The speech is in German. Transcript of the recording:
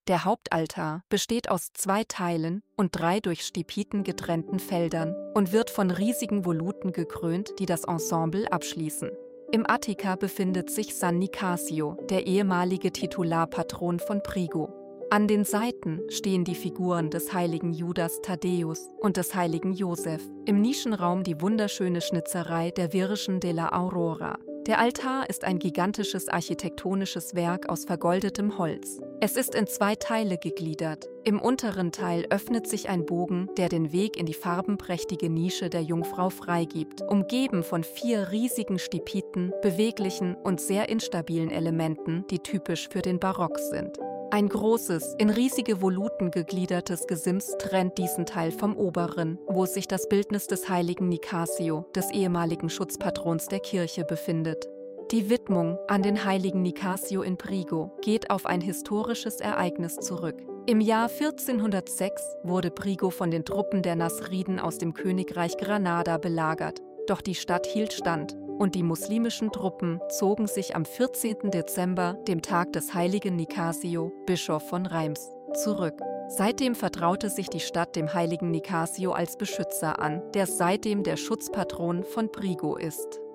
Der Hauptaltar besteht aus 2 Teilen und 3 durch Stipiten getrennten Feldern und wird von riesigen Voluten gekrönt, die das Ensemble abschließen. Im Attika befindet sich San Nicasio, der ehemalige Titularpatron von Prigo. An den Seiten stehen die Figuren des heiligen Judas Thaddäus und des heiligen Josef. Im Nischenraum die wunderschöne Schnitzerei der Virgen de la Aurora. Der Altar ist ein gigantisches architektonisches Werk aus vergoldetem Holz. Es ist in 2 Teile gegliedert. Im unteren Teil öffnet sich ein Bogen, der den Weg in die farbenprächtige Nische der Jungfrau freigibt, umgeben von 4 riesigen Stipiten, beweglichen und sehr instabilen Elementen, die typisch für den Barock sind. Ein großes, in riesige Voluten gegliedertes Gesims trennt diesen Teil vom oberen, wo sich das Bildnis des heiligen Nicasio, des ehemaligen Schutzpatrons der Kirche, befindet. Die Widmung an den heiligen Nicasio in Prigo geht auf ein historisches Ereignis zurück. Im Jahr 1406 wurde Prigo von den Truppen der Nasriden aus dem Königreich Granada belagert, doch die Stadt hielt stand und die muslimischen Truppen zogen sich am 14. Dezember, dem Tag des heiligen Nicasio, Bischof von Reims, zurück. Seitdem vertraute sich die Stadt dem heiligen Nicasio als Beschützer an, der seitdem der Schutzpatron von Prigo ist.